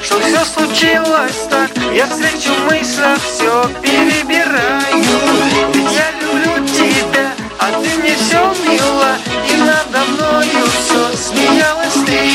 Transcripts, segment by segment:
что все случилось так. Я встречу в мыслях все перебираю. Ведь я люблю тебя, а ты мне все мила, и надо мною все смеялась ты.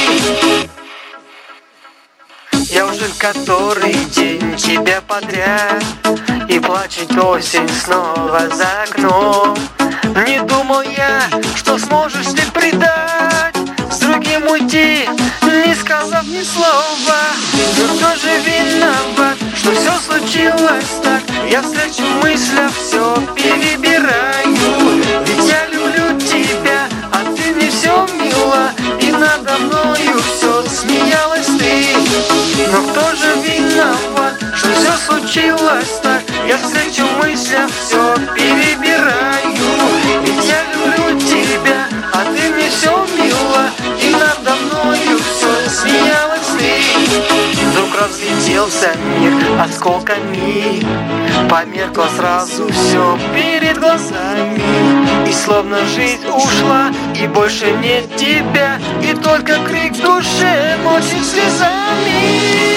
Я уже который день тебя подряд, и плачет осень снова за окном. Не думал я, что сможешь ты предать, с другим уйти, не сказав ни слова. Но кто же виноват, что все случилось так? Я встречу в мыслях все перебираю. Ведь я люблю тебя, а ты мне все мила, и надо мною все смеялась ты. Но кто же виноват, что все случилось так? Я встречу в мыслях все перебираю. Ведь я люблю тебя, а ты мне все мила, и надо мною все смеялась ты. Вдруг разлетелся мир осколками, померкло сразу все перед глазами. И словно жизнь ушла, и больше нет тебя, и только крик в душе мочит слезами.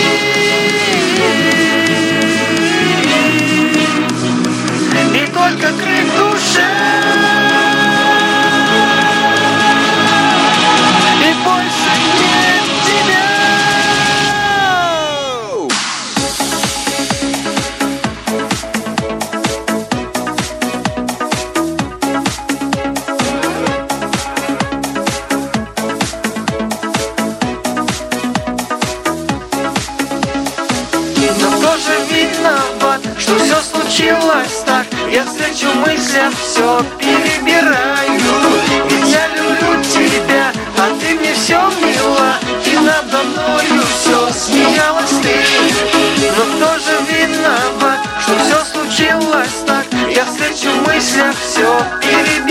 И только крик в душе, и больше нет тебя. Но кто же виноват, что все случилось так? Я встречу в мыслях все перебираю. Ведь я люблю тебя, а ты мне все мила, и надо мною все смеялась ты. Но кто же виноват, что все случилось так? Я встречу в мыслях все перебираю.